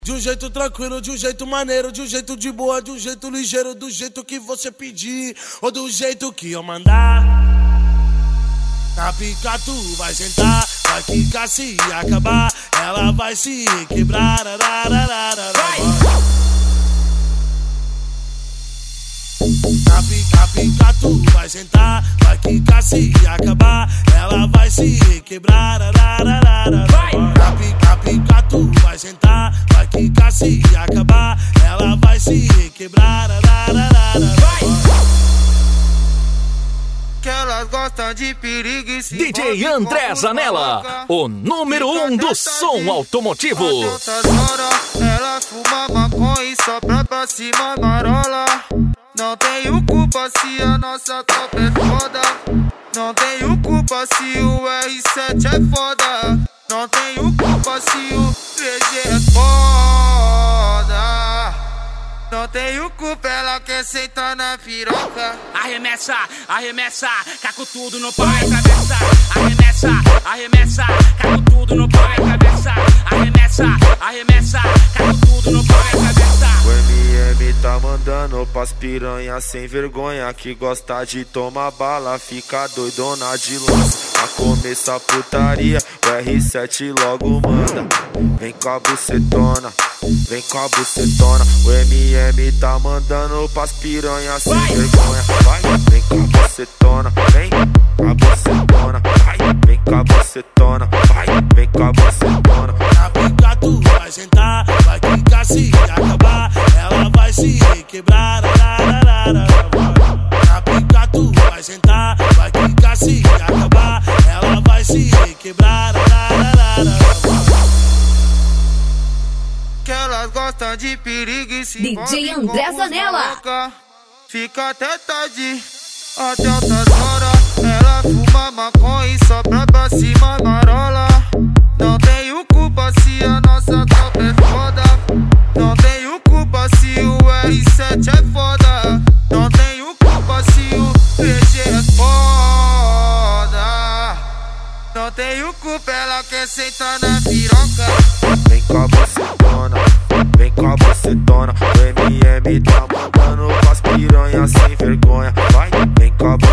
De um jeito tranquilo, de um jeito maneiro, de um jeito de boa, de um jeito ligeiro, do jeito que você pedir ou do jeito que eu mandar. Na pica tu vai sentar, vai quicar se acabar, ela vai se quebrar. Na pica tu vai sentar, vai quicar se acabar, ela vai se quebrar. Na pica tu vai sentar, vai quicar se acabar, ela vai se quebrar. Que elas gostam de perigo e se DJ André Zanella, o número 1 do som automotivo. Ela fuma maconha e sopra pra cima marola. Não tenho culpa se a nossa top é foda. Não tenho culpa se o R7 é foda. Não tenho culpa se o 3G é foda. Não tenho culpa, ela quer sentar na piroca. Arremessa, arremessa, caco tudo no pau e cabeça. Arremessa, arremessa, caco tudo no pau e cabeça. Arremessa, arremessa, caco tudo no pau e cabeça. O MM tá mandando pras piranha sem vergonha, que gosta de tomar bala, fica doidona de lança. A começar a putaria, o R7 logo manda. Vem com a bucetona, vem com a bucetona. O MM tá mandando pras piranha sem vergonha. Vai, vem com a bucetona, vem com a bucetona. Vai, vem com a bucetona, vai, vem com a bucetona. Na pica tu vai sentar, vai quicar se acabar, ela vai se quebrar. Na pica tu vai sentar, vai quicar se acabar, ela vai se quebrar. Que elas gostam de perigo e se DJ André Zanella. Fica até tarde, até altas horas. Ela fuma maconha e sopra pra cima marola. Não tenho culpa se a nossa top é foda. Não tenho culpa se o R7 é foda. Não tenho culpa se o 3G é foda. Não tenho culpa, ela quer sentar na piroca. Vem com a bucetona, vem com a bucetona. O MM tá mandando pras piranha sem vergonha. Vai, vem com a bucetona.